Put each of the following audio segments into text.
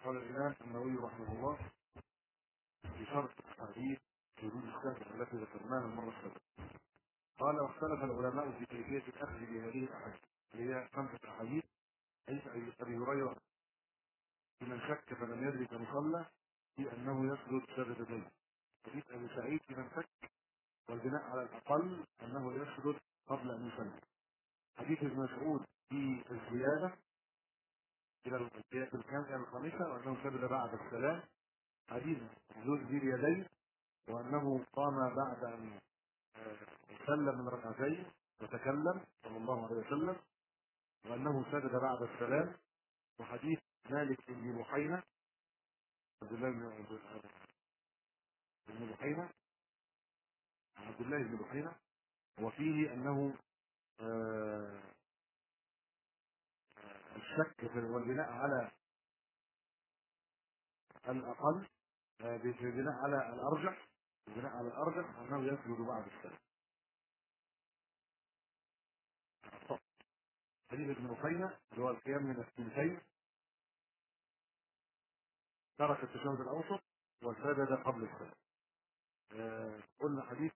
قال الإمام النووي رحمه الله في شرح حديث حدود السهل التي ذكرناها المرة السابقة. قال: واختلف العلماء في كيفية الأخذ بهذه الأحاديث، اللي هي 5 أحاديث. حديث أبي هريرة لمن شك فلم يدرك مصلى في أنه يسجد سجدتين. حديث أبي سعيد لمن شك والبناء على الأقل أنه يسجد قبل أن يصلي. حديث ابن مسعود في الزيادة إلى الكاملة الخامسة وأنه سجد بعد السلام. حديث ذو اليدين وأنه قام بعد أن سلم من ركعتين وتكلم صلى الله عليه وسلم، وأنه سجد بعد السلام. وحديث مالك بن بحينة عبد الله بن بحينة عبد الله بن بحينة، وفيه أنه الشك والبناء على الأقل بالبناء على الأرجح، البناء على الأرجح أنه يسجد بعد السلام. حديث ابن بحينة اللي هو القيام من الثلثين، ترك التشهد الأوسط وسجد قبل السلام. قلنا حديث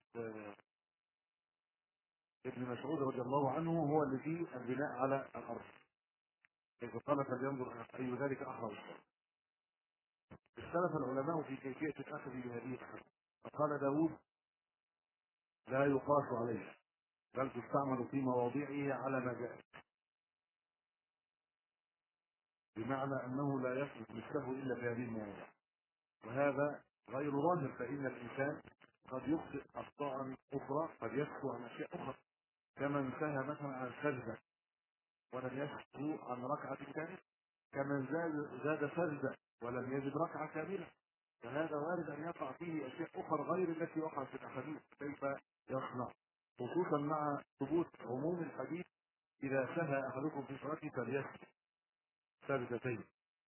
ابن مسعود رضي الله عنه هو اللي فيه البناء على الأرض، إذا قال فلينظر أي ذلك أحرى الصلاة. اختلف العلماء في كيفية الأخذ بهذه الحديث، فقال داود: لا يقاس عليه، بل تستعمل في مواضعه على ما جاء، بمعنى أنه لا يثبت مثله إلا في هذه المواضع. وهذا غير ظاهر، فإن الإنسان قد يخطئ أخطاء أخرى، قد يسهو عن أشياء أخرى، كمن سهى مثلا عن سجدة ولم يسهو عن ركعة كاملة، كمن زاد سجدة ولم يجد ركعة كاملة. فهذا وارد أن يقع فيه أشياء أخرى غير التي وقعت في الأحاديث. كيف يصنع؟ خصوصا مع ثبوت عموم الحديث: إذا سهى أحدكم في صلاته فليسجد سجدتين.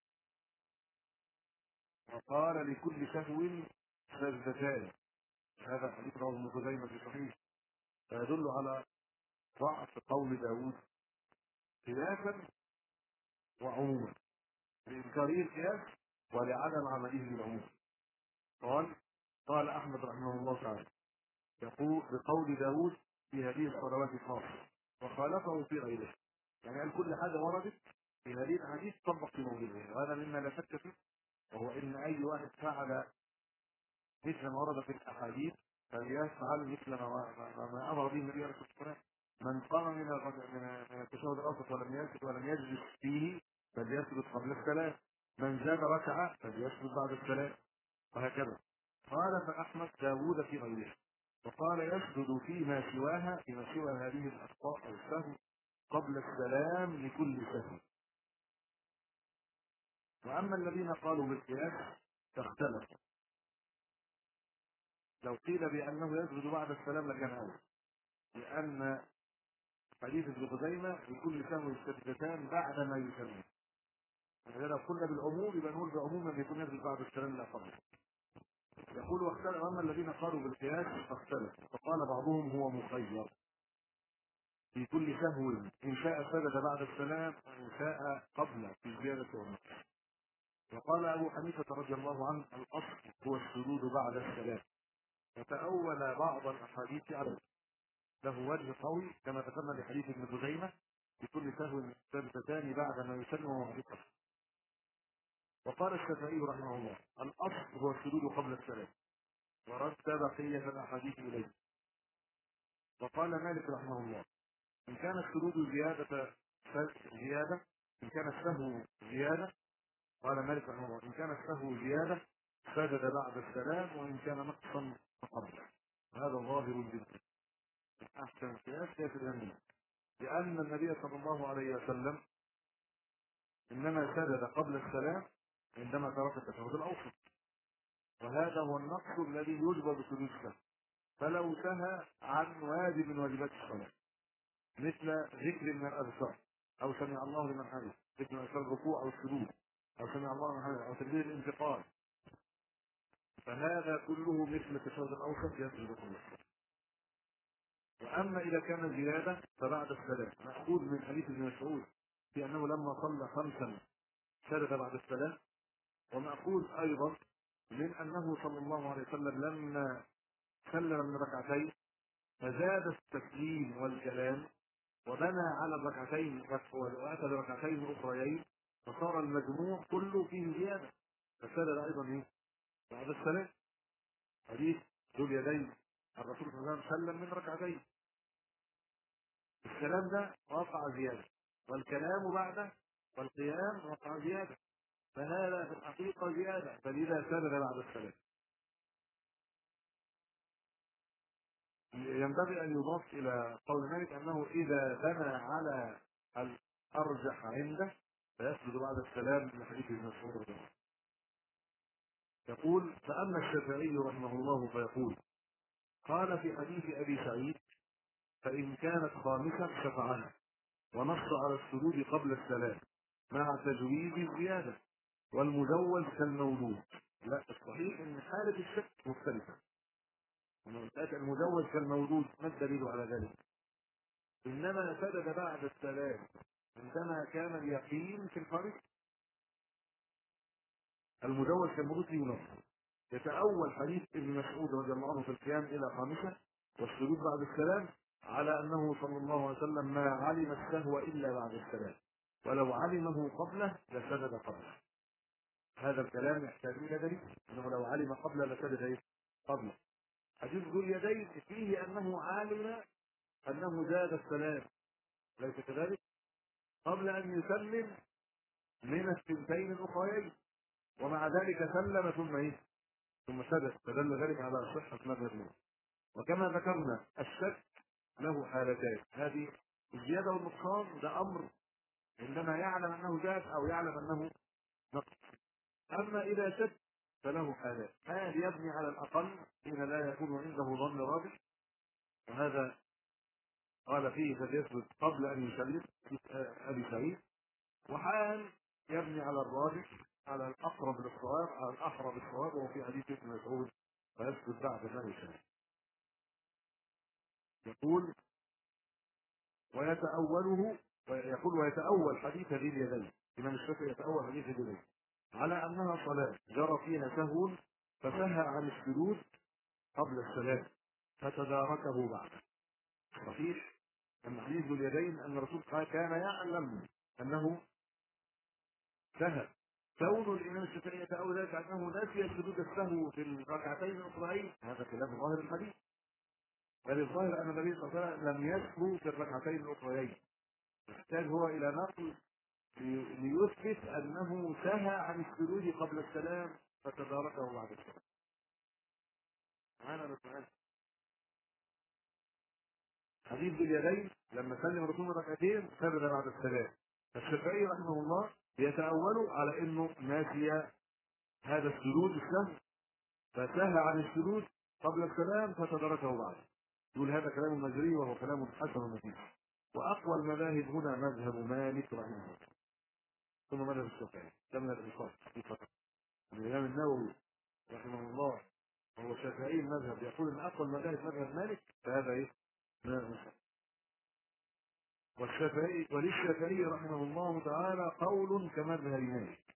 وقال: لكل سهو سجدتان. هذا الحديث رواه ابن خزيمة في صحيح، فيدل على ضعف قول داود خلافا وعموما، لإنكاره القياس ولعدم عمله بالعموم. قال أحمد رحمه الله تعالى: يقول بقول داود في هذه الصلوات خاصة، وخالفه في غيره. يعني قال كل حاجة وردت في هذه الحديث طبق في موضوعها، وهذا مما لا شك فيه، وهو إن أي واحد فعل مثل ما ورد في الأحاديث فليفعل مثل ما أمر به النبي عليه الصلاة والسلام. من قام من التشهد الأوسط ولم يسجد ولم يجلس فيه فليسجد قبل السلام. من زاد ركعة فليسجد بعد السلام، وهكذا. قال فأحمد داوود في غيره، وقال: يسجد فيما سواها، فيما سوى هذه الأخطاء أو السهو قبل السلام لكل سهو. وأما الذين قالوا بالقياس فاختلفوا. لو قيل بأنه يسجد بعد السلام لكان أولى، لأن حديث ابن خزيمة لكل سهو سجدتان بعد ما يسلم. إذا لو قلنا بالعموم يبقى نقول بعموم أن يكون يسجد بعد السلام لا فضل. يقول: واختلف. أما الذين قالوا بالقياس فاختلفوا، فقال بعضهم هو مخير في كل سهو، إن شاء سجد بعد السلام وإن شاء قبل في الزيادة والنقص. وقال أبو حنيفة رضي الله عنه: الأصل هو السجود بعد السلام. وتأول بعض الأحاديث على له وجه قوي كما ذكرنا لحديث ابن خزيمة: بكل سهو سجدتان بعد ما يسلم وهو يقف. وقال الشافعي رحمه الله: الأصل هو السجود قبل السلام، ورد بقية الأحاديث إليه. وقال مالك رحمه الله: إن كان السجود زيادة إن كان السهو زيادة قال مالك رحمه الله: إن كان السهو زيادة سجد بعد السلام، وإن كان نقصا فقبله. هذا ظاهر جدا. أحسن القياس قياس الأنبياء، لأن النبي صلى الله عليه وسلم إنما سجد قبل السلام عندما ترك التشهد الأوسط، وهذا هو النقص الذي يجبر بسجود السهو. فلو سهى عن واجب من واجبات الصلاة مثل ذكر من الأذكار، أو سمع الله لمن حمده، ذكر من أذكار الركوع أو السجود، أو سمع الله لمن حمده، أو تكبير الانتقال، فهذا كله مثل التشهد الأوسط يسجد قبل السلام. وأما إذا كان زيادة فبعد السلام، مأخوذ من حديث ابن مسعود في أنه لما صلى 5 سجد بعد السلام، ومأخوذ أيضا من أنه صلى الله عليه وسلم لما سلم من ركعتين فزاد التسليم والكلام وبنى على الركعتين وأتى بركعتين أخريين فصار المجموع كله فيه زيادة فسدد أيضا إيه؟ بعد السلام. حديث ذو اليدين الرسول صلى الله عليه وسلم سلم من ركعتين، السلام ده وقع زيادة والكلام بعده والقيام وقع زيادة، فهذا في الحقيقة زيادة، فلذا سدد بعد السلام. ينبغي أن يضاف إلى قول مالك أنه إذا بنى على الأرجح عنده فيسجد بعد السلام من حديث ابن مسعود رضي الله عنه. يقول: فأما الشافعي رحمه الله فيقول: قال في حديث أبي سعيد: فإن كانت خامسة شفعها، ونص على السجود قبل السلام مع تجويز الزيادة، والمزود كالمولود. لا، الصحيح ان حالة الشك مختلفة. المزود كالمولود ما الدليل على ذلك؟ انما سجد بعد السلام عندما كان اليقين في الفرق. المزود كالمولود فيه نص يتأول حديث ابن مسعود رضي الله عنه في القيام الى خامسة والسجود بعد السلام على انه صلى الله عليه وسلم ما علم السهو الا بعد السلام، ولو علمه قبله لسجد قبله. هذا الكلام يحتاج الى دليل، انه لو علم قبل لسجد ايه؟ قبله. حديث ذو اليدين فيه انه علم انه زاد السلام، ليس كذلك؟ قبل ان يسلم من الثنتين الاخريين، ومع ذلك سلم ثم ايه؟ ثم سجد، فدل ذلك على صحه مذهب منه. وكما ذكرنا الشك له حالتان، هذه الزياده والنقصان ده امر عندما يعلم انه زاد او يعلم انه نقص. اما اذا شك فله حالات: حال يبني على الاقل حين لا يكون عنده ظن راجح، وهذا قال فيه فليثبت قبل ان يسلم في ابي سعيد، وحال يبني على الراجح على الاقرب للصواب على الاقرب للصواب، وهو في حديث ابن مسعود فيثبت بعد ما يسلم. يقول: ويتأوله، يقول: ويتأول حديث ذي اليدين، الإمام الشافعي يتأول حديث ذي اليدين على أنها صلاة جرى فيها سهو فسهى عن السجود قبل السلام فتداركه بعد. صحيح أن حديث ذو اليدين أن الرسول كان يعلم أنه سهى. كون الإمام الشافعي يتأول ذلك أنه نسي سجود السهو في الركعتين الأخرين هذا خلاف ظاهر الحديث، بل الظاهر أن النبي صلى الله عليه وسلم لم يسهو في الركعتين الأخرين، يحتاج هو إلى نقل ليثبت انه سهى عن السجود قبل السلام فتداركه بعد السلام. معانا السؤال حديث باليدين لما سلم الرسول ركعتين سجد بعد السلام، الشافعي رحمه الله يتأول على انه ناسي هذا السجود السهو فسهى عن السجود قبل السلام فتداركه بعد. يقول هذا كلام مجري وهو كلام حسن نفيس، واقوى المذاهب هنا مذهب مالك رحمه الله ثم مذهب الشافعي كما الانصاف حقيقه. الامام النووي رحمه الله وهو شافعي المذهب يقول ان اقوى المذاهب مذهب مالك، فهذا ايه؟ والشافعي وللشافعي رحمه الله تعالى قول كمذهب مالك.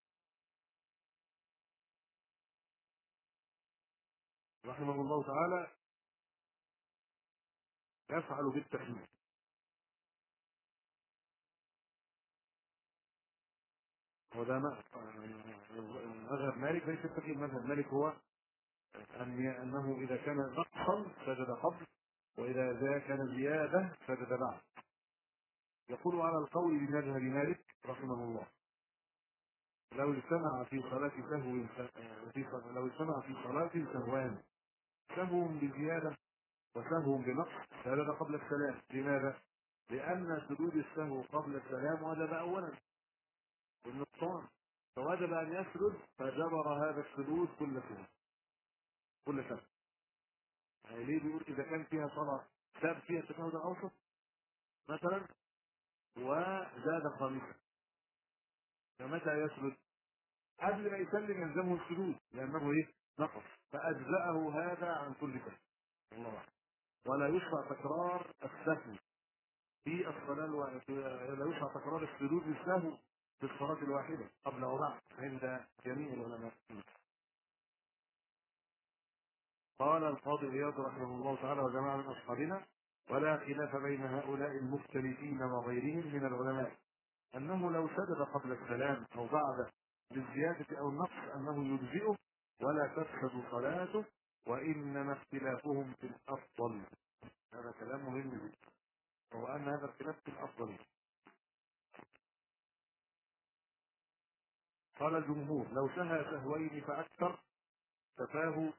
رحمه الله تعالى يفعل بالتحليل، وده مذهب مالك ليس التحليل. مذهب مالك هو انه اذا كان نقصا سجد قبل، واذا كان زياده سجد بعد. يقول على القول بمذهب مالك رحمه الله: لو اجتمع في صلاة سهو لو اجتمع في صلاة سهوان، سهو بزيادة وسهو بنقص، سجد قبل السلام. لماذا؟ لأن سجود السهو قبل السلام وجب أولا بالنقصان، فوجب أن يسجد فجبر هذا السجود كل سنة. يعني ليه بيقول إذا كان فيها صلاة ساب فيها التشهد الأوسط مثلا وزاد خامسا، فمتى يسجد؟ قبل ما يسلم يلزمه السجود لأنه إيه؟ نقص، فأجزأه هذا عن كل سنة. الله أعلم. ولا يشرع تكرار السهو في الصلاة لا يشرع تكرار السجود للسهو في الصلاة الواحدة قبل وبعد عند جميع العلماء. قال القاضي عياض رحمه الله تعالى وجماعة من أصحابنا: ولا خلاف بين هؤلاء المختلفين وغيرهم من العلماء أنه لو سجد قبل السلام أو بعده بالزيادة أو النقص أنه يجزئه ولا تفسد صلاته، وإنما اختلافهم في الأفضل. هذا كلام مهم جدا، وهو أن هذا الخلاف في الأفضل. قال الجمهور: لو سهى سهوين فأكثر كفاه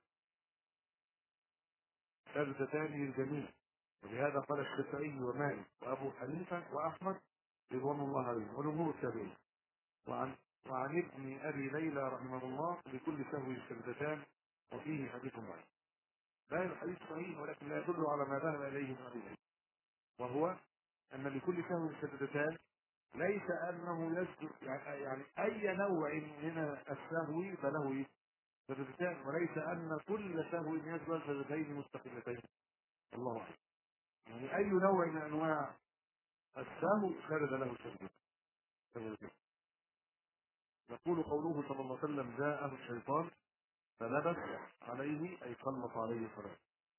سجدتان للجميع، ولهذا قال الشافعي ومالك وأبو حنيفة وأحمد رضوان الله عليهم وجمهور التابعين. وعن ابن أبي ليلى رحمه الله: لكل سهو سجدتان، وفيه حديث ضعيف. لا الحديث صحيح ولكن لا يدل على ما ذهب إليه ابن أبي ليلى، وهو أن لكل سهو سجدتان، ليس أنه يسجد يعني أي نوع من السهو فله سجدتان، وليس أن كل سهو يسجد سجدتين مستقلتين. الله أعلم. يعني أي نوع من أنواع السهو سجد له سجدتين. يقول قوله صلى الله عليه وسلم: جاءه الشيطان فلبس عليه أي سلط عليه صلاة،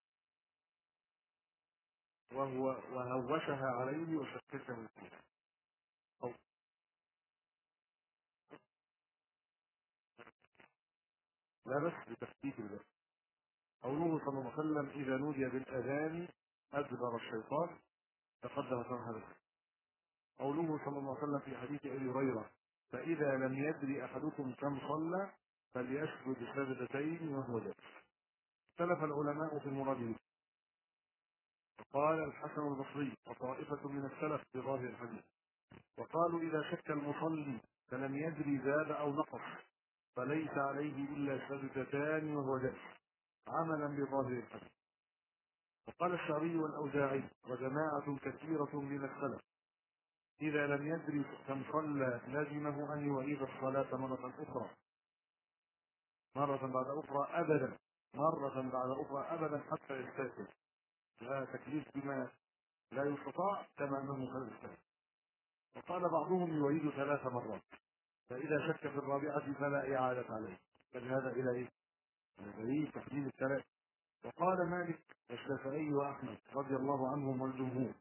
وهوشها عليه وشككه من فيها. أو لبس بتخفيف اللبس. قوله صلى الله عليه وسلم: إذا نودي بالأذان أدبر الشيطان، تقدم شرح هذا. قوله صلى الله عليه وسلم في حديث أبي هريرة: فإذا لم يدري أحدكم كم صلى فليسجد سجدتين وهو جالس. اختلف العلماء في المراد به. قال الحسن البصري وطائفة من السلف بظاهر الحديث، وقالوا: إذا شك المصلي فلم يدري زاد أو نقص فليس عليه إلا سجدتان وهو جالس، عملا بظاهر الحديث. وقال الشعبي والأوزاعي وجماعة كثيرة من السلف: إذا لم يدري كم صلى لزمه أن يعيد الصلاة مرة أخرى، مرة بعد أخرى أبدا، مرة بعد أخرى أبدا حتى يستيقظ. لا تكليف بما لا يستطاع كما أنه قد استيقظ. وقال بعضهم يعيد 3 مرات، فإذا شك في الرابعة فلا إعادة عليه. فلهذا إلى إيه؟ دليل تحديد الثلاث. وقال مالك والشافعي وأحمد رضي الله عنهم والجمهور: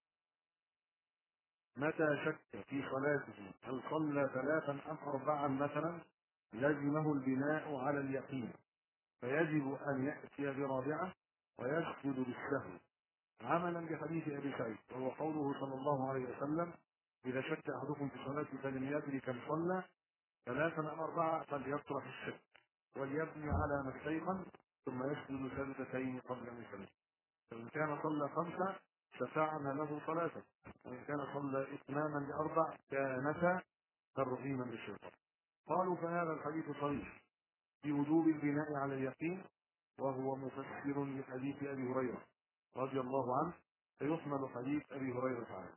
متى شك في صلاته هل صلى 3 أم 4 مثلا لزمه البناء على اليقين، فيجب أن يأتي برابعة ويسجد بالسهو، عملا بحديث أبي سعيد، وهو قوله صلى الله عليه وسلم: إذا شك أحدكم في صلاته فلم يدري كم صلى 3 أم 4 فليطرح الشك وليبني على ما استيقن ثم يسجد سجدتين قبل أن يسلم. فإن كان صلى 5 شفعنا له صلاته، وإن كان صلى إتماما ل4 كانتا ترغيما للشيطان. قالوا: فهذا الحديث صريح في وجوب البناء على اليقين، وهو مفسر لحديث أبي هريرة رضي الله عنه، فيحمل حديث أبي هريرة عليه،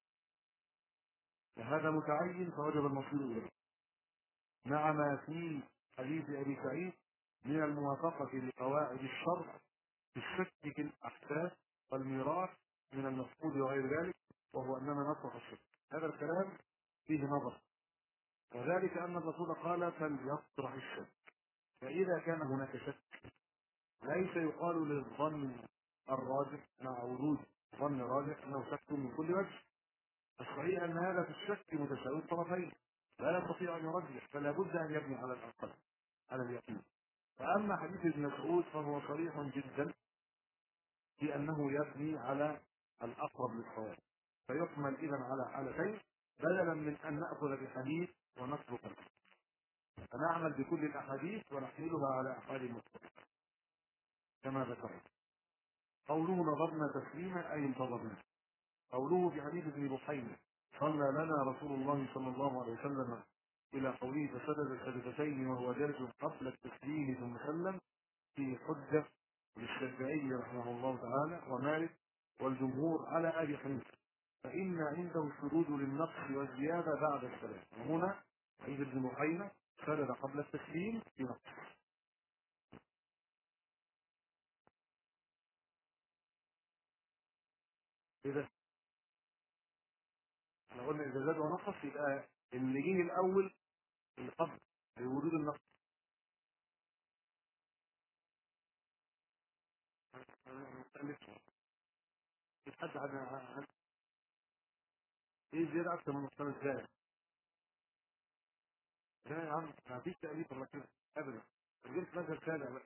وهذا متعين فوجب المصير إليه، مع ما في حديث أبي سعيد من الموافقة لقواعد الشرع في الشك في الأحداث والميراث من المفقود وغير ذلك، وهو أننا نطرح الشك. هذا الكلام فيه نظر، وذلك أن الرسول قال: فليطرح الشك. فإذا كان هناك شك ليس يقال للظن الراجح مع وجود ظن راجح أنه شك من كل وجه. الصحيح أن هذا في الشك متساوي الطرفين، لا يستطيع أن يرجح، فلا بد أن يبني على الأقل على اليقين. فأما حديث ابن مسعود فهو صريح جدا في أنه يبني على الأقرب للصواب، فيحمل إذا على حالتين بدلا من أن نأخذ بحديث ونترك الآخر، فنعمل بكل الأحاديث ونحملها على أحوال المتفق كما ذكرت. قوله: نظرنا تسليما أي انتظرنا. قوله في حديث ابن بحيرة: صلى لنا رسول الله صلى الله عليه وسلم، إلى قوله: فسجد سجدتين وهو جالس قبل التسليم ثم سلم، في حجة للشافعي رحمه الله تعالى ومالك والجمهور على أبي حنيفة، فإن عنده السجود للنقص والزيادة بعد السلام. وهنا عند ابن بحيرة سجد قبل التسليم في نقص. إذا احنا قلنا إذا زاد ونقص يبقى اللي جه الاول القبض بوجود النقص. مش حد ايه زياده اكتر من مستوى ازاي؟ لا يا عم ما فيش تأليف ولا كده ابدا. جبت مثل ثاني بقى.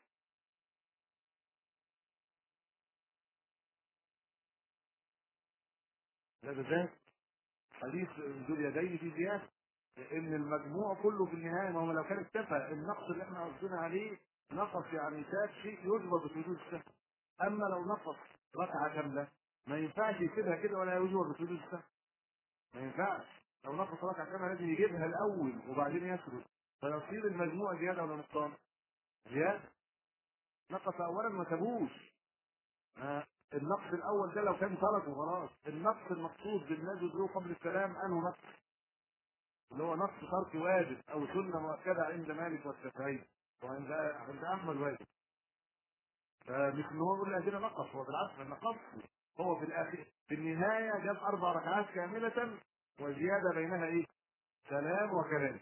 لا ده زاد حديث ذو اليدين في زياده، لان المجموع كله في النهايه، ما هو لو كان اكتفى النقص اللي احنا قصدنا عليه نقص يعني ساب شيء يجبر بسجود السهو. اما لو نقص ركعه كامله ما ينفعش يسيبها كده ولا يجبر بسجود السهو. ما ينفعش. لو نقص ركعه كامله لازم يجيبها الاول وبعدين يسجد، فيصير المجموع زياده ولا نقصان؟ زياده. نقص اولا ما سابوش. النقص الاول ده لو كان تركه خلاص. النقص المقصود بالنجد له قبل الكلام انه نقص اللي هو نقص ترك واجب او سنه مؤكده عند مالك والشافعي وعند احمد واجب. فمش ان هو يقول لي كده نقص، هو بالعكس ما نقص. هو في الاخر في النهايه جاب 4 ركعات كامله وزياده بينها ايه؟ سلام وكلام.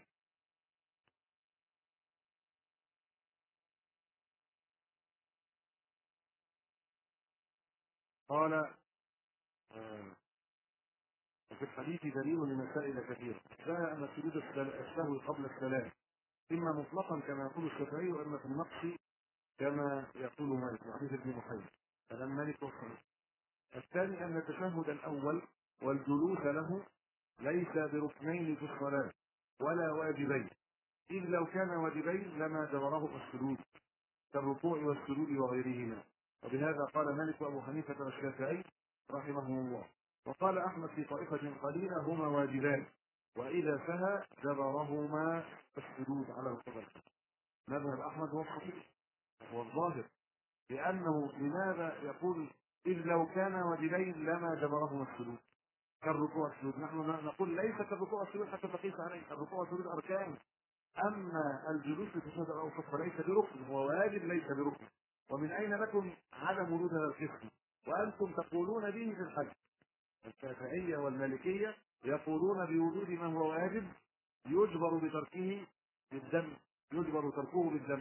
قال وفي الحديث دليل لمسائل كثيره. جاء ان سجود السهو قبل السلام اما مطلقا كما يقول الشافعي واما في النقص كما يقول مالك وحديث ابن محيط كلام مالك والصحيح. الثاني ان التشهد الاول والجلوس له ليس بركنين في الصلاه ولا واجبين، اذ لو كان واجبين لما جبره السجود كالركوع والسجود وغيرهما. وبهذا قال مالك وابو حنيفه والشافعي رحمهم الله. وقال احمد في طائفه قليله هما واجبان واذا سهى جبرهما السجود على القدر. مذهب احمد هو الصحيح هو الظاهر، لانه لماذا يقول اذ لو كان واجبين لما جبرهما السجود كالركوع والسجود. نحن نقول ليس كالركوع والسجود حتى تقيس عليه، الركوع والسجود اركان، اما الجلوس في التشهد الاوسط فليس بركن، هو واجب ليس بركن. ومن اين لكم عدم وجود هذا القسم وانتم تقولون به في الحج؟ الشافعيه والمالكيه يقولون بوجود ما هو واجب يجبر بتركه بالدم، يجبر تركه بالدم،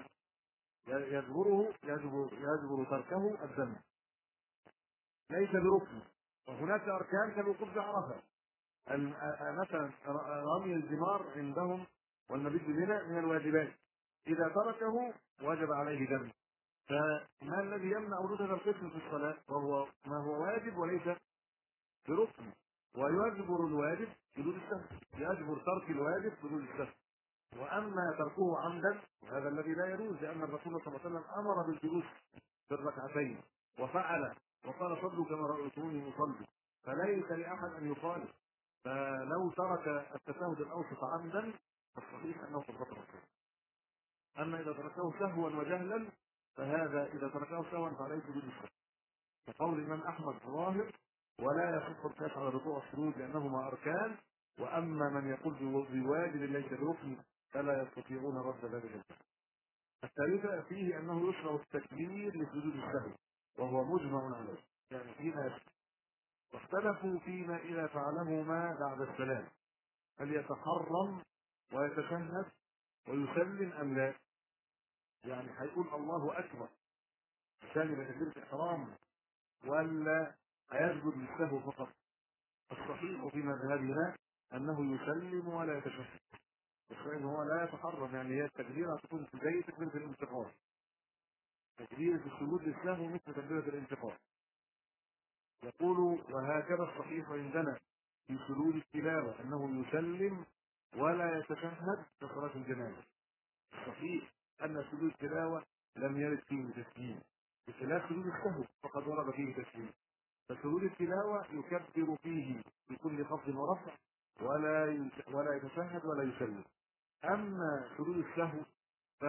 يجبر تركه الدم ليس بركن. وهناك اركان كالوقوف بعرفه مثلا رمي الجمار عندهم والمبيت بمنى من الواجبات، اذا تركه وجب عليه دم. فما الذي يمنع وجود هذا القسم في الصلاه وهو ما هو واجب وليس بركن؟ ويجبر الواجب بدون السهو، يجبر ترك الواجب بدون السهو. واما تركه عمدا وهذا الذي لا يجوز، لان الرسول صلى الله عليه وسلم امر بالجلوس في الركعتين وفعل وقال صلوا كما رايتموني اصلي، فليس لاحد ان يخالف. فلو ترك التشهد الاوسط عمدا فالصحيح انه قد بطل الصلاه. اما اذا تركه سهوا وجهلا فهذا اذا تركه سهوا فعليه سجود السهو. كقول الامام احمد ظاهر ولا يصح القياس على الركوع والسجود لانهما اركان، واما من يقول بواجب ليس بركن فلا يستطيعون رد ذلك الفعل. الثالثة فيه انه يشرع التكبير لسجود السهو وهو مجمع عليه، يعني فيما واختلفوا فيما اذا فعلهما بعد السلام هل يتحرم ويتشهد ويسلم ام لا؟ يعني هيقول الله اكبر ثاني بتكبيرة الاحرام ولا هيسجد للسهو فقط؟ الصحيح في مذهبنا انه يسلم ولا يتشهد، لان هو لا يتحرم. يعني هي التكبيره هتكون زي تكبيره الانتقال، تكبيره السجود للسهو مثل تكبيره الانتقال. يقول وهكذا الصحيح عندنا في سجود التلاوه انه يسلم ولا يتشهد في صلاه الجنازه. الصحيح ان سجود التلاوه لم يرد فيه تسليم بخلاف سجود السهو فقد ورد فيه تسليم. فسجود التلاوة يكبر فيه بكل خفض ورفع ولا يتشهد ولا يسلم. أما سجود السهو ف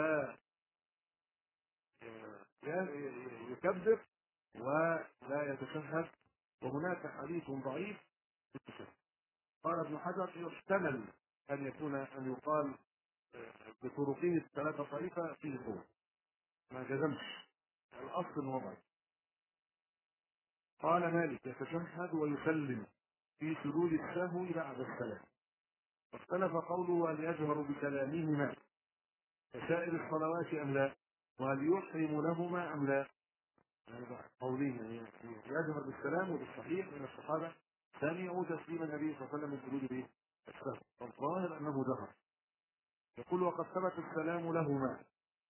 يكبر ولا يتشهد. وهناك حديث ضعيف في التشهد. قال ابن حجر يحتمل أن يقال بطرقه الثلاثة طائفة فيه قوة، ما جزمش الأصل الوضعي. قال مالك يتشهد ويسلم في سجود السهو بعد السلام. واختلف قوله هل يجهر بكلامهما كسائر الصلوات أم لا، وهل يحرم لهما أم لا. يعني قولين، يعني يجهر بالسلام، وبالصحيح من الصحابة سمعوا تسليم النبي صلى الله عليه وسلم من سجود به السهو، والظاهر أنه جهر. يقول وقد ثبت السلام لهما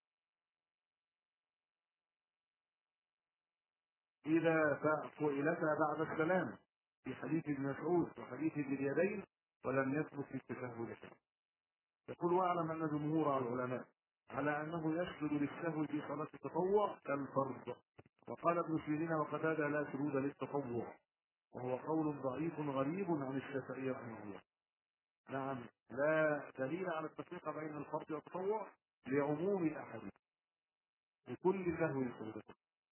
إذا فعلتا بعد السلام في حديث ابن مسعود وحديث ذي اليدين، ولم يثبت في التشهد شيء. يقول واعلم أن جمهور العلماء على أنه يسجد للسهو في صلاة التطوع كالفرض، وقال ابن سيرين وقتادة لا سجود للتطوع، وهو قول ضعيف غريب عن الشافعي رحمه الله. نعم، لا دليل على التفريق بين الفرض والتطوع لعموم الأحاديث لكل سهو سجدته.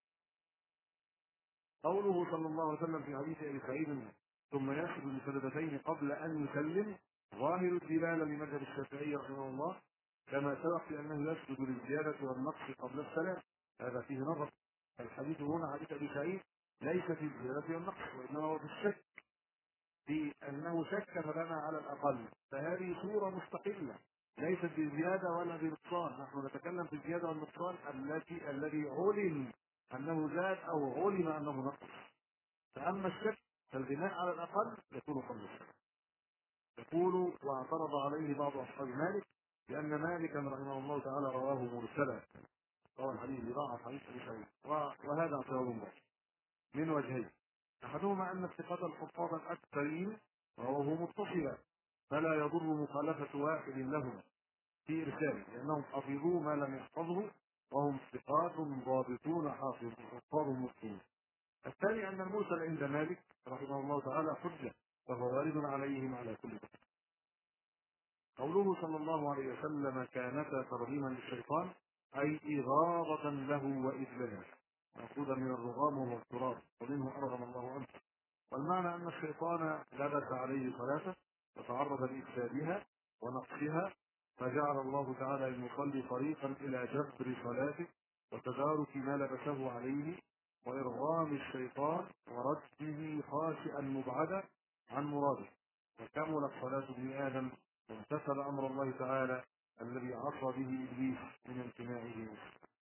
قوله صلى الله عليه وسلم في حديث ابي سعيد ثم يسجد لسجدتين قبل ان يسلم ظاهر الدلاله لمذهب الشافعي رحمه الله، كما سبق في انه يسجد للزياده والنقص قبل السلام. هذا فيه نظر. الحديث هنا حديث ابي سعيد ليس في الزياده والنقص، وانما هو في الشك، في انه شك فبنى على الاقل، فهذه صوره مستقله ليست بزياده ولا بنقصان. نحن نتكلم في الزياده والنقصان الذي علم انه زاد او علم انه نقص. فأما الشك فالبناء على الأقل يكون قبل الشك. يقول واعترض عليه بعض أصحاب مالك لأن مالكا رحمه الله تعالى رواه مرسلا، روى الحديث بضاعف حديث أبي سعيد، وهذا اعتراض ضعيف من وجهين. أحدهما أن الثقات الحفاظ الأكثرين رواه متصلا، فلا يضر مخالفة واحد لهما في إرساله، لأنهم حفظوا ما لم يحفظه، وهم ثقات ضابطون حفاظ مسلمون. الثاني أن المرسل عند مالك رحمه الله تعالى حجة، فهو وارد عليهم على كل ذلك. قوله صلى الله عليه وسلم كانتا ترغيما للشيطان أي إغاظة له وإذلالا، مأخوذا من الرغام وهو التراب، ومنه أرغم الله عنه. والمعنى أن الشيطان لبس عليه صلاته وتعرض لإفسادها ونقصها، فجعل الله تعالى للمصلي طريقا إلى جبر صلاته وتدارك ما لبسه عليه، وإرغام الشيطان ورده خاسئا مبعدا عن مراده، وكملت صلاة ابن آدم وامتثل أمر الله تعالى الذي عصى به إبليس من امتناعه منه.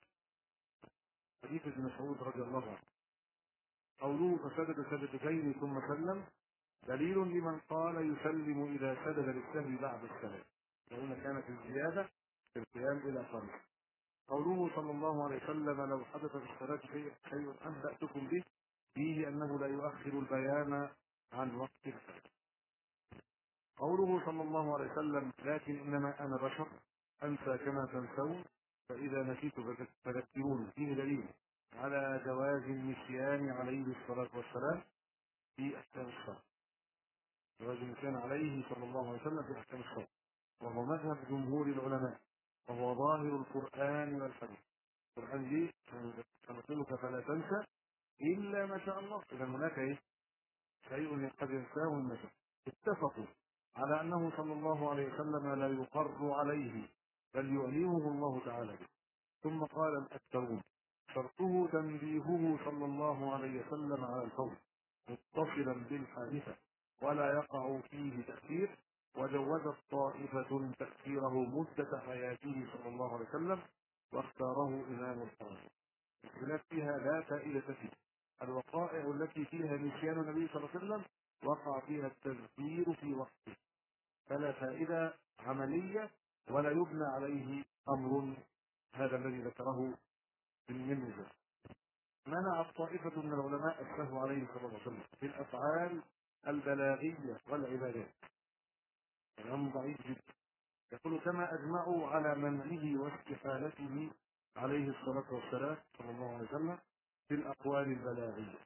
حديث ابن مسعود رضي الله عنه قوله فسجد سجدتين ثم سلم دليل لمن قال يسلم إذا سجد للسهو بعد السلام، لأن كانت الزيادة في القيام إلى خمس. قوله صلى الله عليه وسلم لو حدث في الصلاة شيء أنبأتكم به فيه أنه لا يؤخر البيان عن وقت الصلاة. قوله صلى الله عليه وسلم لكن إنما أنا بشر أنسى كما تنسون فإذا نسيت فذكروني، فيه دليل على جواز النسيان عليه الصلاة والسلام في أحكام الصلاة، جواز النسيان عليه صلى الله عليه وسلم في أحكام الصلاة، وهو مذهب جمهور العلماء، وهو ظاهر القرآن والحديث. القرآن دي سنقولك فلا تنسى إلا ما شاء الله، إذا هناك إيه؟ شيء قد ينساه الناس. اتفقوا على أنه صلى الله عليه وسلم لا يقر عليه بل يعلمه الله تعالى به. ثم قال الأكثرون شرطه تنبيهه صلى الله عليه وسلم على الفور متصلا بالحادثة ولا يقع فيه تأثير، وجوزت طائفة تأثيره مدة حياته صلى الله عليه وسلم، واختاره إمام الحرمين. الخلاف فيها لا فائدة فيه. الوقائع التي فيها نسيان النبي صلى الله عليه وسلم وقع فيها التذكير في وقته، فلا فائدة عملية ولا يبنى عليه أمر، هذا الذي ذكره من وجه. منع طائفة من العلماء السهو عليه صلى الله عليه وسلم في الأفعال البلاغية والعبادات، الأمر ضعيف جدا. يقول كما أجمعوا على منعه واستحالته عليه الصلاة والسلام صلى الله عليه وسلم في الأقوال البلاغية.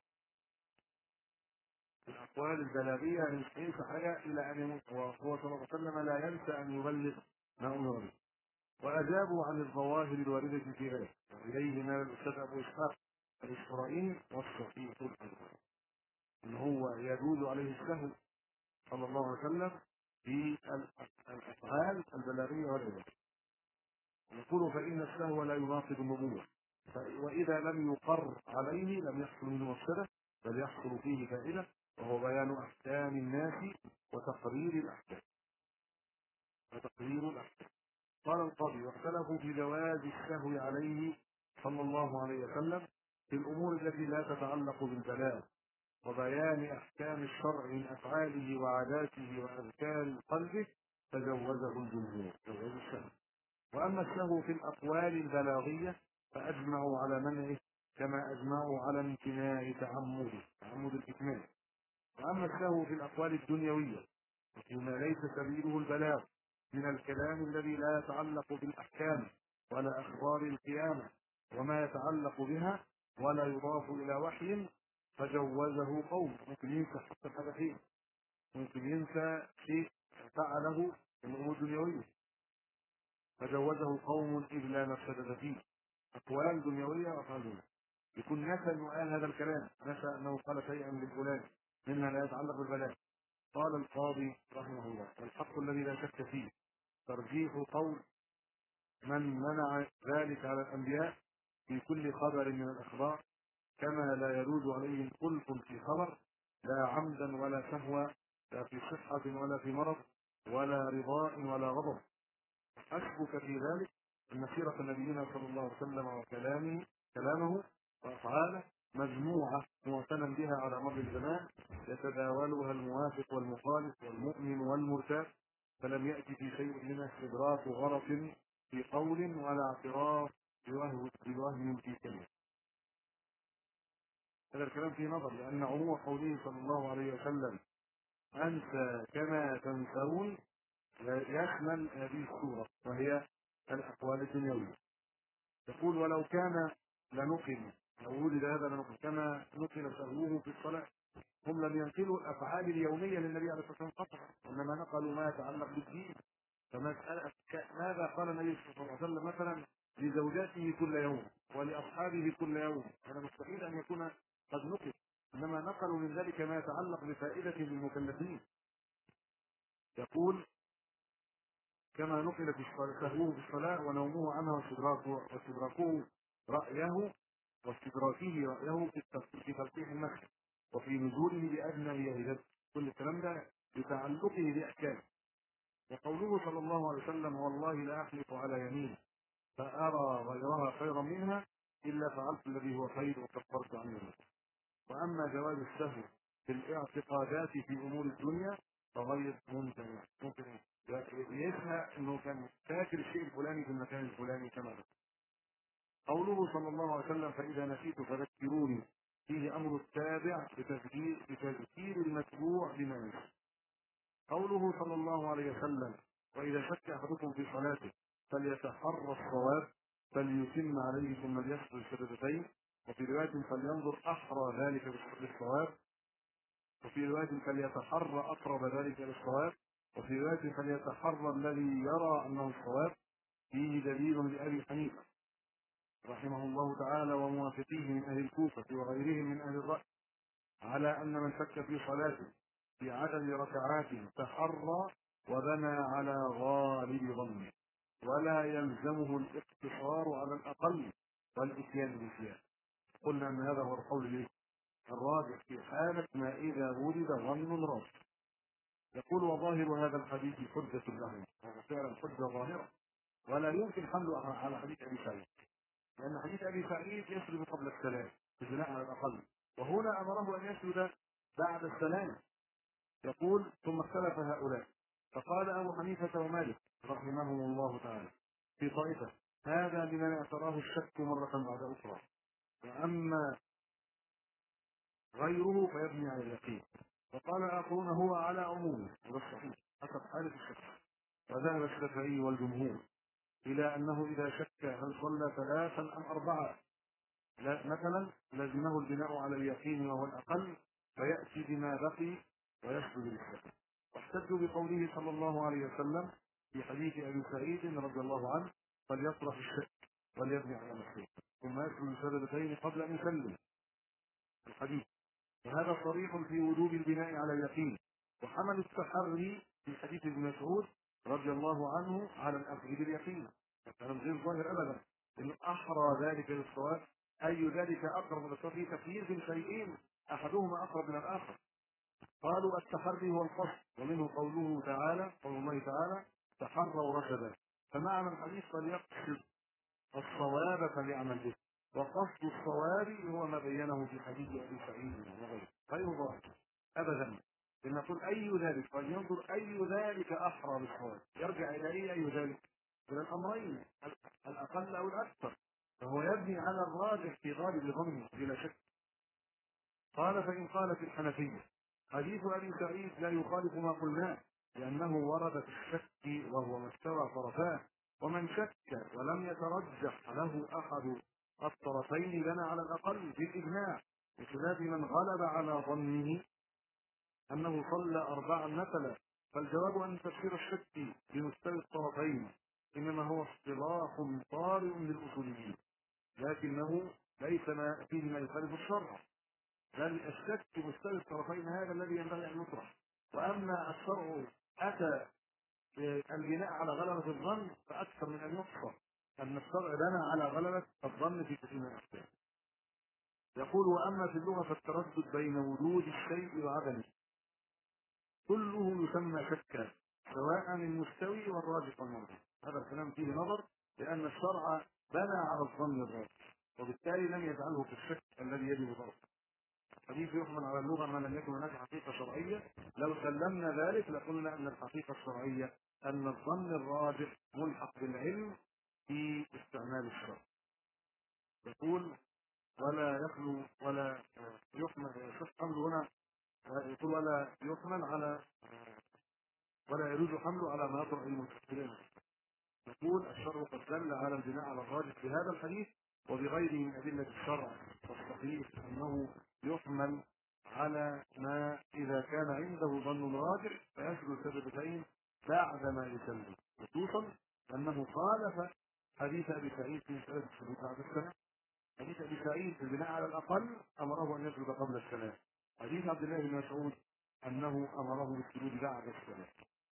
الأقوال البلاغية يعني مش هينسى حاجة إلى أن يموت، وهو صلى الله عليه وسلم لا ينسى أن يبلغ ما أمر به. وأجابوا عن الظواهر الواردة في ذلك، وإليه مال الأستاذ أبو إسحاق الإسرائيلي والصحيح الأول إن هو يجوز عليه السهو صلى الله عليه وسلم في الأفعال البلاغية والعبادة. يقول فإن السهو لا يناقض النبوة، وإذا لم يقر عليه لم يحصل منه مفسدة بل يحصل فيه فائدة، وهو بيان أحكام الناس وتقرير الأحكام. وتقرير الأحكام. قال القاضي: واختلفوا في جواز السهو عليه صلى الله عليه وسلم في الأمور التي لا تتعلق بالبلاغ وبيان أحكام الشرع من أفعاله وعاداته وأذكار قلبه، فجوزه الجمهور جواز السهو. وأما السهو في الأقوال البلاغية فأجمعوا على منعه كما أجمعوا على امتناع تعمد الإكمال. وأما السهو في الأقوال الدنيوية فيما ليس سبيله البلاغ من الكلام الذي لا يتعلق بالأحكام ولا أخبار القيامة وما يتعلق بها ولا يضاف إلى وحي، فجوزه قوم. ممكن ينسى حتى الحاجة فيه، ممكن ينسى شيء فعله من الأمور الدنيوية، فجوزه قوم إذ لا مفسدة فيه. أقوال دنيوية وأفعال دنيوية يكون نسى أنه قال هذا الكلام، نسى أنه قال شيئا للفلان مما لا يتعلق بالبلاغ. قال القاضي رحمه الله: الحق الذي لا شك فيه ترجيح قول من منع ذلك على الأنبياء في كل خبر من الأخبار، كما لا يجوز عليهم خلف في خبر، لا عمدا ولا سهوا، لا في صحة ولا في مرض، ولا رضاء ولا غضب. حسبك في ذلك أن سيرة نبينا صلى الله عليه وسلم كلامه وأفعاله مجموعة معتنى بها على مر الزمان، يتداولها الموافق والمخالف والمؤمن والمرتاب، فلم يأتي في شيء منها استدراك غلط في قول ولا اعتراف بوهم في كلمة. هذا الكلام فيه نظر، لأن عموم قوله صلى الله عليه وسلم: أنسى كما تنسون، يشمل هذه الصورة وهي الأقوال الدنيوية. يقول: ولو كان لنقل، لو وجد هذا لنقل كما نقل سهوه في الصلاة. هم لم ينقلوا الأفعال اليومية للنبي عليه الصلاة والسلام قطعا، إنما نقلوا ما يتعلق بالدين. فمسألة ماذا قال النبي صلى الله عليه وسلم مثلا لزوجاته كل يوم ولأصحابه كل يوم؟ هذا مستحيل أن يكون قد نقل، إنما نقلوا من ذلك ما يتعلق بفائدة للمكلفين. يقول: كما نقل في سهوه في الصلاة ونومه عنها واستدراكه رأيه في تلقيح النفس وفي نزوله بأدنى يهدد. كل الكلام ده بتعلقه بأحكام. وقوله صلى الله عليه وسلم: والله لا أحلف على يمين فأرى غيرها خيرا منها إلا فعلت الذي هو خير وكفرت عن يمين. وأما جواز السهو في الاعتقادات في أمور الدنيا فغير ممتنع. ممكن يسمع انه كان فاكر الشيء الفلاني في المكان الفلاني كما ذكر. قوله صلى الله عليه وسلم: فإذا نسيت فذكروني، فيه أمر التابع بتذكير المتبوع بما ينسى. قوله صلى الله عليه وسلم: وإذا شك أحدكم في صلاته فليتحرى الصواب فليتم عليه ثم ليسجد السجدتين. وفي رواية: فلينظر أحرى ذلك بالصواب. وفي رواية: فليتحرى أقرب ذلك للصواب. وفي رواية: فليتحرى الذي يرى أنه الصواب. فيه دليل لأبي حنيفة رحمه الله تعالى وموافقيه من أهل الكوفة وغيرهم من أهل الرأي على أن من شك في صلاته في عدد ركعات تحرى وبنى على غالب ظنه، ولا يلزمه الاقتصار على الأقل والإتيان بالزيادة. قلنا أن هذا هو القول الراجح في حالة ما إذا وجد ظن راجح. يقول: وظاهر هذا الحديث حجة له. هذا فعلا حجة ظاهرة ولا يمكن حمله على حديث أبي سعيد، لأن حديث أبي سعيد يسجد قبل السلام بناء على الأقل، وهنا أمره أن يسجد بعد السلام. يقول: ثم اختلف هؤلاء فقال أبو حنيفة ومالك رحمهم الله تعالى في طائفة: هذا لمن اعتراه الشك مرة بعد أخرى، وأما غيره فيبني على اليقين. وقال آخرون: هو على عمومه، وده الصحيح حسب حالة الشك. وذهب الشافعي والجمهور إلى أنه إذا شك هل صلى ثلاثا أم أربعة مثلا لزمه البناء على اليقين وهو الأقل، فيأتي بما بقي ويسجد للشك. واحتجوا بقوله صلى الله عليه وسلم في حديث أبي سعيد رضي الله عنه: فليطرح الشك وليبني على نفسه ثم يسجد سجدتين قبل أن يسلم. الحديث وهذا صريح في وجوب البناء على اليقين. وحمل التحري في حديث ابن مسعود رضي الله عنه على الأخذ باليقين، فكلام غير ظاهر أبدا، إن أحرى ذلك للصواب أي ذلك أقرب للصواب في تقييد شيئين أحدهما أقرب من الآخر. قالوا: التحري هو القصد، ومنه قول الله تعالى: تحرى فليقصد الصواب فليعمل به، وقصد الصواب هو ما بينه في حديث ابي سعيد وغيره غير ظاهر ابدا. ان نقول اي ذلك فلينظر اي ذلك احرى بالصواب، يرجع الى اي ذلك؟ الى الامرين الاقل او الاكثر، فهو يبني على الراجح في غالب ظنه بلا شك. قال فان قالت الحنفيه حديث ابي سعيد لا يخالف ما قلناه، لانه ورد في الشك وهو ما استوى طرفاه، ومن شك ولم يترجح له احد الطرفين لنا على الاقل بالاجماع، بخلاف من غلب على ظنه انه صلى اربعا مثلا. فالجواب ان تفسير الشك بمستوى الطرفين انما هو اصطلاح طارئ للاصوليين، لكنه ليس ما فيه ما يخالف الشرع، بل الشك مستوى الطرفين هذا الذي ينبغي ان يطرح. واما الشرع اتى البناء على غلبة الظن فأكثر من أن يحصى أن الشرع بنى على غلبة الظن في كثير من الأحكام. يقول وأما في اللغة فالتردد بين وجود الشيء وعدمه كله يسمى شكا، سواء المستوي والراجح والمرجح. هذا الكلام فيه نظر، لأن الشرع بنى على الظن الراجح، وبالتالي لم يجعله في الشك الذي يجب ضربه. الحديث يحمل على اللغة ما لم يكن هناك حقيقة شرعية. لو سلمنا ذلك لقلنا أن الحقيقة الشرعية أن الظن الراجح ملحق بالعلم في استعمال الشرع. يقول ولا يخلو ولا يحمل شوف حمله هنا، يقول ولا يحمل على ولا يجوز حمله على ما يطرح المتكلمين. يقول الشرع قد دل على البناء على الراجح في هذا الحديث وبغيره من أدلة الشرع، فالصحيح أنه يحمل على ما إذا كان عنده ظن راجح فيسلو سببتين بعد ما يسلم، خصوصا أنه خالف حديث أبي سعيد في مسألة السجود بعد السلام. حديث أبي سعيد في البناء على الأقل أمره أن يسجد قبل السلام، حديث عبد الله بن مسعود أنه أمره بالسجود بعد السلام.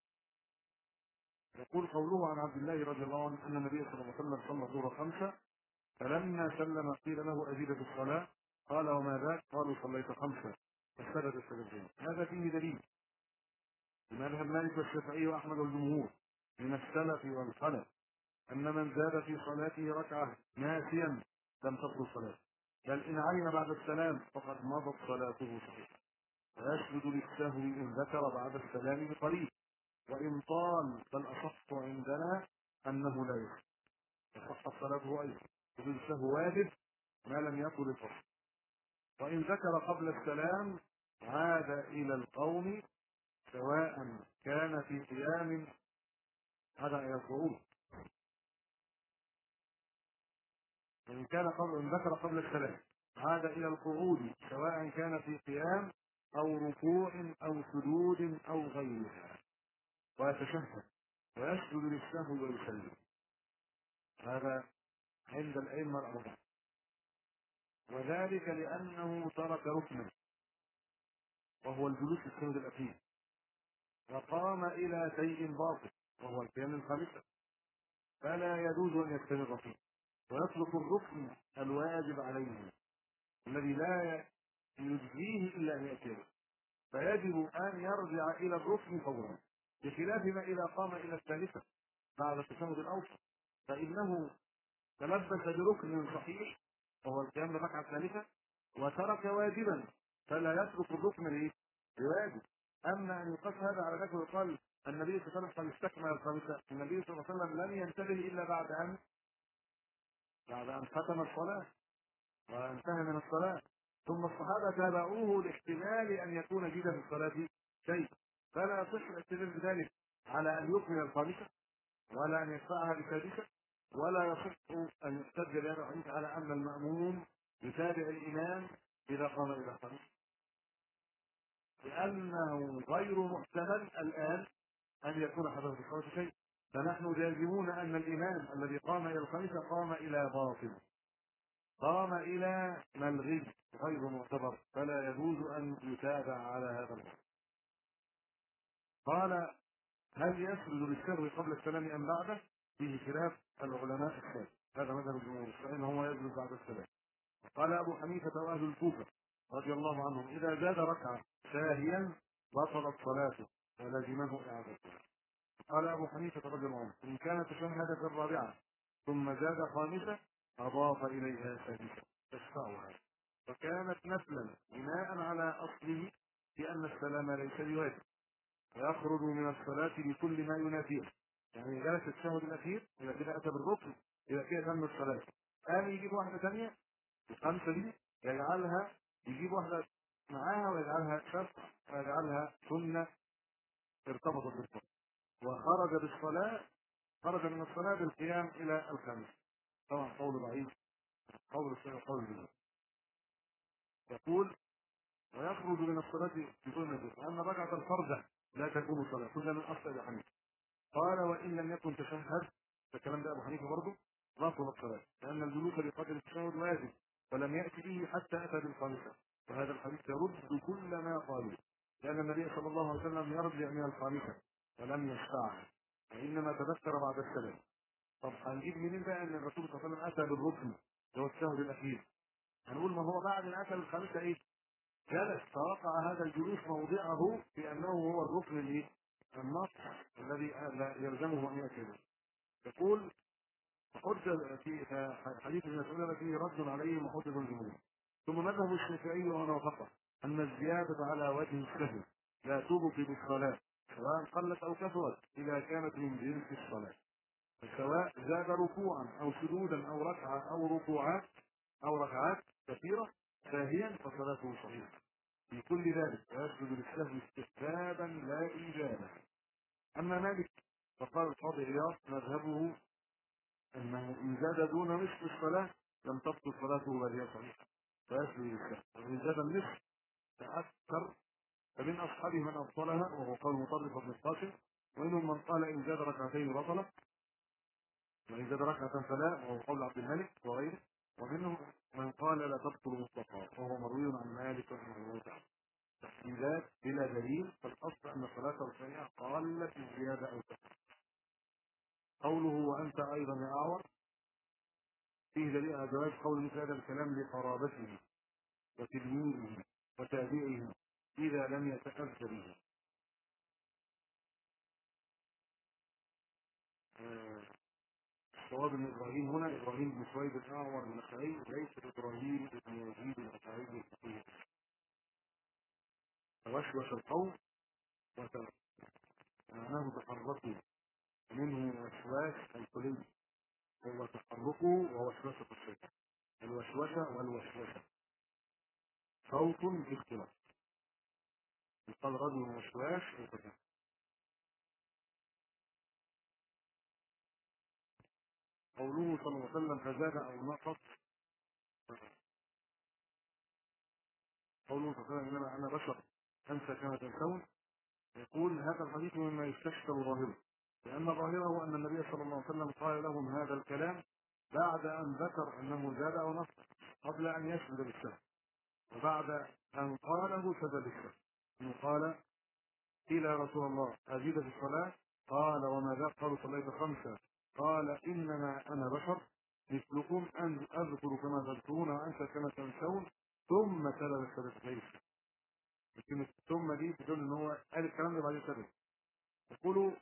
يقول قوله عن عبد الله رضي الله عنه أن النبي صلى الله عليه وسلم صلى الظهر 5 فلما سلم قيل له أزيد في الصلاة قال وما ذاك؟ قالوا صليت 5 فسجد السجدتين. هذا فيه دليل بمذهب مالك والشافعي وأحمد والجمهور من السلف والخلف أن من زاد في صلاته ركعة ناسيا لم تبطل صلاته، بل إن علم بعد السلام فقد مضت صلاته صحيحة، ويسجد للسهو إن ذكر بعد السلام بقليل، وإن طال فالأصح عندنا أنه لا يسجد، تصح صلاته أيضا، سجود السهو واجب ما لم يطل الفصل. وإن ذكر قبل السلام عاد إلى القوم سواء كان في قيام، هذا إلى القعود، وإن كان إن ذكر قبل السلام عاد إلى القعود سواء كان في قيام أو ركوع أو سجود أو غيرها، ويتشهد ويسجد للسهو ويسلم. هذا عند الأئمة الأربعة، وذلك لأنه ترك ركنا وهو الجلوس في السجود الأخير، وقام إلى شيء باطل وهو القيام الخامسة، فلا يجوز أن يستمر فيه، ويترك الركن الواجب عليه الذي لا يجزيه إلا أن يأتي به، فيجب أن يرجع إلى الركن فورا، بخلاف ما إذا قام إلى الثالثة بعد التشهد الأوسط فإنه تلبس بركن صحيح وهو القيام بالركعة الثالثة وترك واجبا، فلا يترك الركن بواجب. أما أن يقاس هذا على ذلك ويقال النبي صلى الله عليه وسلم قد استكمل الخامسة، النبي صلى الله عليه وسلم لم ينتبه إلا بعد أن ختم الصلاة وانتهى من الصلاة، ثم الصحابة تابعوه لاحتمال أن يكون جد في الصلاة شيء، فلا يصح الاعتماد بذلك على أن يكمل الخامسة ولا أن يدفعها بسادسة، ولا يصح أن يحتج بهذا الحديث على أن المأموم يتابع الإمام إذا قام إلى الخامسة، لأنه غير محتمل الآن أن يكون حدث في الصلاة شيء، فنحن جازمون أن الإمام الذي قام إلى الخامسة قام إلى باطل، قام إلى ملغي غير معتبر، فلا يجوز أن يتابع على هذا الوضع. قال هل يسجد للسهو قبل السلام أم بعده؟ فيه خلاف العلماء الثالث، هذا مذهب الجمهور فإنه يسجد بعد السلام. قال أبو حنيفة وأهل الكوفة رضي الله عنهم إذا زاد ركعة ساهيا بطلت صلاته ولزمه إعادتها. قال أبو حنيفة رضي الله عنه: إن كان تشهد في الرابعة ثم زاد خامسة أضاف إليها سادسة تشفعها، فكانت نفلا بناء على أصله بأن السلام ليس بواجب، ويخرج من الصلاة بكل ما ينافيه. يعني جلس التشهد الأخير إذا كده أتى بالركن، إذا كده تم الصلاة، قام يجيب واحدة ثانية الخمسة دي يجعلها، يجيب واحدة معاها ويجعلها شرط ويجعلها سنة ارتبطت بالصلاة، وخرج بالصلاة، خرج من الصلاة بالقيام إلى الخامس. طبعا قول ضعيف، قول الشيخ قول بالله. يقول: ويخرج من الصلاة بسنة، وأن ركعة الفرد لا تكون صلاة، كل من أصل أبي حنيفة. قال: وإن لم يكن تشهد، فالكلام ده أبو حنيفة برضه رفض الصلاة، لأن الجلوس بقدر التشهد واجب، ولم يأتي به حتى أتى بالخامسة، وهذا الحديث يرد كل ما قالوا، لأن النبي صلى الله عليه وسلم يرجع من الخامسة ولم يشفعها، وإنما تذكر بعد السلام. طب هنجيب منين بقى ان الرسول صلى الله عليه وسلم اتى بالركن اللي هو الشهر الاخير؟ هنقول ما هو بعد ما اتى بالخامسه ايه؟ جلس، فوقع هذا الجلوس موضعه في انه هو الركن الايه؟ النص الذي لا يلزمه ان ياتي به. يقول: حجة في حديث ابن مسعود فيه رد عليهم وحجة الجمهور. ثم مذهب الشافعي وانا وافقه ان الزياده على وجه السهل لا تبطل بالصلاه، سواء قلت او كثرت اذا كانت من جنس الصلاه، سواء زاد ركوعا او سجودا او ركعه او ركوعات او ركعات كثيره ساهيا فصلاته صحيحه في كل ذلك، ويسجد للسهو استحبابا لا ايجابا. اما مالك فقال القاضي عياض مذهبه انه ان زاد دون نصف الصلاه لم تبطل صلاته بل هي صحيحه، فيسجد للسهو، وان زاد النصف فاكثر، فمن اصحابه من ابطلها وهو قول مطرف بن القاسم، ومنهم من قال ان زاد ركعتين بطلت، وإن زاد ركعة فلا، وهو قول عبد الملك وغيره، ومنهم من قال لا تبطل مطلقا، وهو مروي عن مالك رحمه الله تعالى. تحديدات بلا دليل، فالأصل أن صلاة الصحيحة قالت الزيادة أو تكثر. قوله وأنت أيضا يا أعور فيه دليل على جواز قول مثل هذا الكلام لقرابته وتلميذه وتابعه إذا لم يتأذى به. الصواب ان ابراهيم هنا ابراهيم بن سويد الاعور النخعي، ليس ابراهيم بن يزيد الاشعري الفقيه. توشوش القوم ومعناه تحركوا، منه وسواس القلوب، هو تحركه ووسوسة الشيطان. الوسوسة والوسوسة صوت باختلاف، يقال رجل وسواس وكذا. قوله صلى الله عليه وسلم فزاد او نقص، قوله صلى الله عليه وسلم انما انا بشر انسى كما تنسون، يقول هذا الحديث مما يستشكل ظاهره، لأن ظاهره أن النبي صلى الله عليه وسلم قال لهم هذا الكلام بعد أن ذكر أنه زاد أو نقص، قبل أن يسجد للسهو، وبعد أن قاله سجد للسهو. إنه قال: قيل يا رسول الله أزيد في الصلاة؟ قال: وماذا؟ قالوا: صليت خمسة. قال: إنما أنا بشر مثلكم، أن أذكر كما تذكرون وأنسى كما تنسون. ثم تلا السجدتين. لكن ثم دي تدل ان هو قال الكلام ده بعد سبب. يقولوا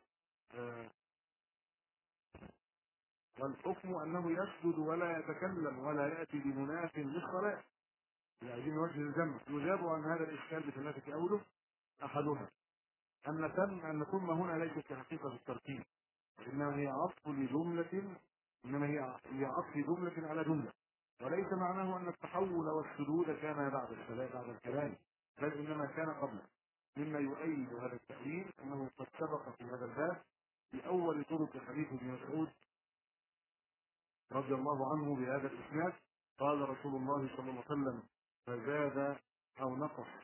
والحكم انه يسجد ولا يتكلم ولا ياتي بمناف للصلاه، عايزين وجه الجمع. يجاب عن هذا الاشكال بثلاثه اوجه: احدها ان ثم هنا ليست كحقيقه الترتيب، انما هي عطف لجمله، انما هي عطف جمله على جمله، وليس معناه ان التحول والسجود كان بعد الصلاه بعد الكلام، بل انما كان قبله. مما يؤيد هذا التأويل انه قد سبق في هذا الباب في اول طرق حديث ابن مسعود رضي الله عنه بهذا الاسناد، قال رسول الله صلى الله عليه وسلم: فزاد او نقص.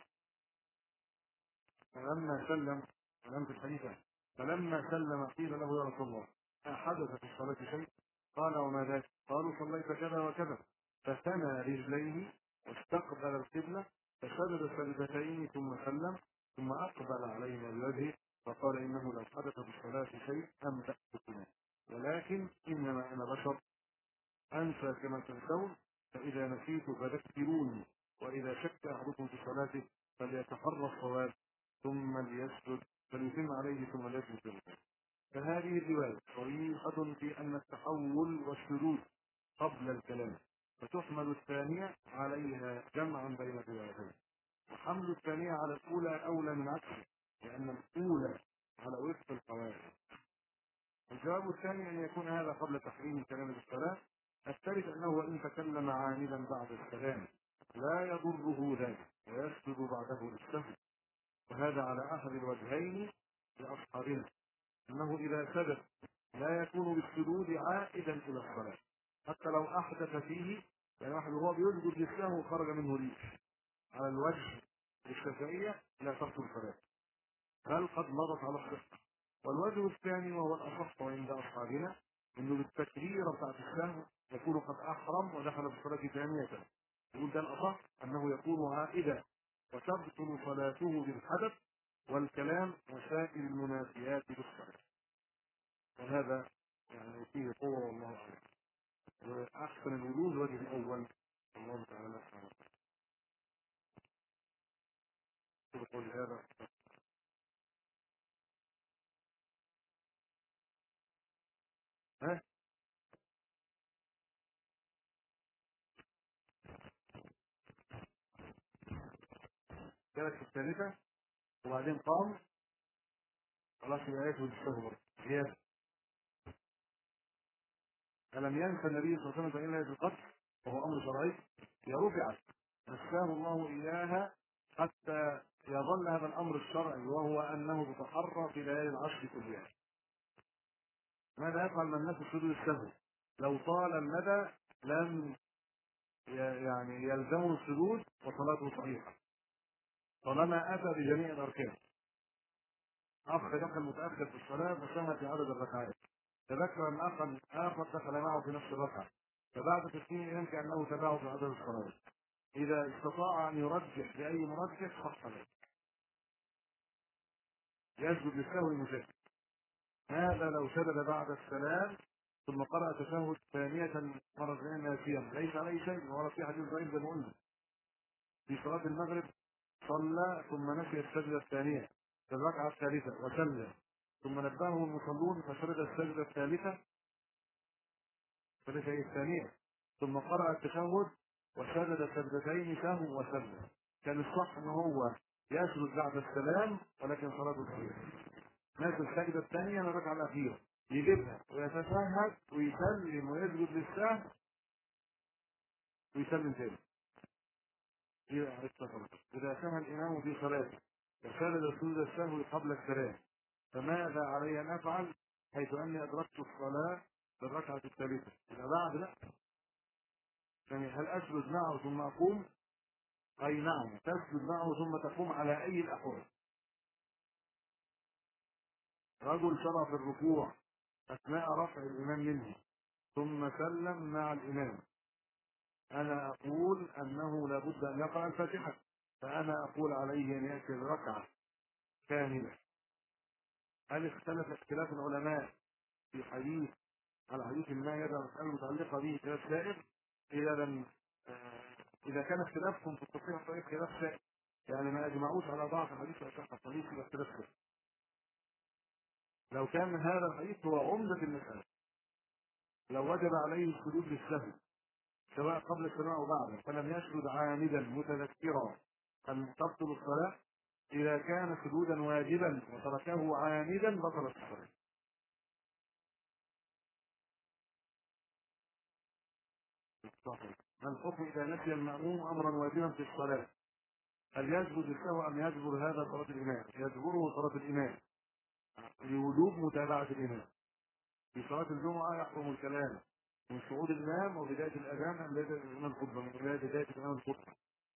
فلما سلم، كلام في الحديث، فلما سلم قيل له: يا رسول الله أحدث في الصلاة شيء؟ قال: وما ذاك؟ قالوا: صليت كذا وكذا. فثنى رجليه واستقبل القبلة، فسجد سجدتين ثم سلم، ثم أقبل علينا بوجهه فقال: إنه لو حدث في الصلاة شيء أنبأتكم، ولكن إنما أنا بشر أنسى كما تنسون، فإذا نسيت فذكروني، وإذا شك أحدكم في صلاته فليتحرى الصواب ثم ليسجد، فليتم عليه ثم ليسجد. فهذه الرواية صريحة في أن التحول والشذوذ قبل الكلام، فتحمل الثانية عليها جمعا بين الروايتين، وحمل الثانية على الأولى أولى من عكسه، لأن الأولى على وفق القواعد. الجواب الثاني أن يكون هذا قبل تحريم الكلام بالصلاة. الثالث أنه وإن تكلم عامدا بعد السلام لا يضره ذلك ويسجد بعده للسهو، وهذا على أحد الوجهين لأصحابنا، أنه إذا سجد لا يكون بالسجود عائدا إلى الصلاة، حتى لو أحدث فيه، يعني واحد وهو بيسجد للسهو وخرج منه ريح، على الوجه الشافعية لا تبطل الصلاة بل قد مضت على الصحة. والوجه الثاني وهو الأصح عند أصحابنا إنه بالتكبيرة بتاعت السهو يكون قد أحرم ودخل في الصلاة ثانية. يقول ده الأصح أنه يكون عائدا وتبطل صلاته بالحدث والكلام وسائر المنافيات بالصلاة، وهذا يعني فيه قوة والله أعلم. وأحسن الوجوه الوجه الأول الله تعالى أعلم. تقول هذا ها جلس في الثالثة وبعدين قام، خلاص يبقى يسجد السهو. هي ألم ينسى النبي صلى الله عليه وسلم فإن يد القتل وهو أمر شرعي، هي رفعت نساه الله إياها حتى يظل هذا الأمر الشرعي، وهو أنه يتحرى في ليالي العشر كلها. ماذا يفعل من الناس سجود السهو؟ لو طال المدى لم يعني يلزمه السجود وصلاته صحيحة طالما أتى بجميع الأركان. أخ دخل متأخر في الصلاة فساهم في عدد الركعات، تذكر أن آخر دخل معه في نفس الركعة، فبعد تسليم الإمام كأنه تبعه في عدد الصلاة. إذا استطاع أن يرجح بأي مرجح صح له، يسجد للسهو المسجد. هذا لو سجد بعد السلام ثم قرأ تشهد ثانية مرة ثانية ناسيا ليس عليه شيء، ولا في حديث ضعيف زي ما قلنا في صلاة المغرب صلى ثم نسي السجدة الثانية في الركعة الثالثة وسلم، ثم نبهه المصلون فسجد السجدة الثالثة فليس هي الثانية، ثم قرأ التشهد وسجد سجدتين سهو وسلم. كان الصح ان هو يسجد بعد السلام ولكن صلاته صحيحة. ناس السجدة الثانية من الركعة الأخيرة يجيبها ويتشهد ويسلم ويسجد للسهو ويسلم تاني. إذا كان الإمام في صلاته فسجد سجود السهو قبل السلام فماذا علي أن أفعل حيث أني أدركت الصلاة في الركعة الثالثة؟ إذا بعد لا، يعني هل أسجد معه ثم أقوم؟ أي نعم، تسجد معه ثم تقوم على أي الأحوال. رجل شرع في الركوع أثناء رفع الإمام منه ثم سلم مع الإمام، أنا أقول أنه لابد أن يقرأ الفاتحة، فأنا أقول عليه أن يأتي الركعة كاملة. هل اختلف اختلاف العلماء في حديث على حديث ما يدع مسألة متعلقة به خلاف سائر؟ إذا كان اختلافهم في التصحيح الصحيح خلاف سائر، يعني ما أجمعوش على ضعف الحديث وصحة الحديث إلى اختلاف سائر. لو كان هذا الحديث هو عمدة المسألة لو وجب عليه السجود للسهو سواء قبل السماع وبعده فلم يسجد عامدا متذكرا أن تبطل الصلاة. إذا كان سجودا واجبا وتركه عامدا بطلت الصلاة. ما الحكم إذا نسي المأموم أمرا واجبا في الصلاة؟ هل يسجد للسهو أم يجبر هذا صلاة الإمام؟ يجبره صلاة الإمام لوجوب متابعة الإمام. في صلاة الجمعة يحرم الكلام من صعود الإمام وبداية الأذان أم بداية الإمام الخطبة، من بداية الإمام الخطبة.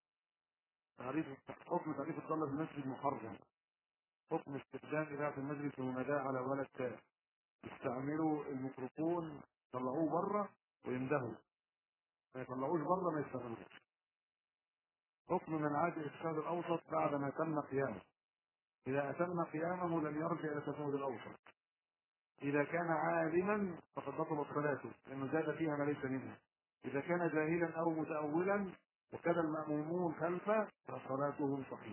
حكم تعريف الصلاة في المسجد محرم. حكم استخدام إذاعة المجلس والمناداة على ولد تاه، يستعملوا الميكروفون يطلعوه بره ويندهوا، ما يطلعوش بره ما يستعملوش. حكم من عاد الإرشاد الأوسط بعد ما تم قيامه، إذا أتم قيامه لم يرجع إلى التشهد الأوسط. إذا كان عالما فقد بطلت صلاته لأنه زاد فيها ما ليس منه. إذا كان جاهلا أو متأولا وكان المأمومون خلفه فصلاته صحيحة.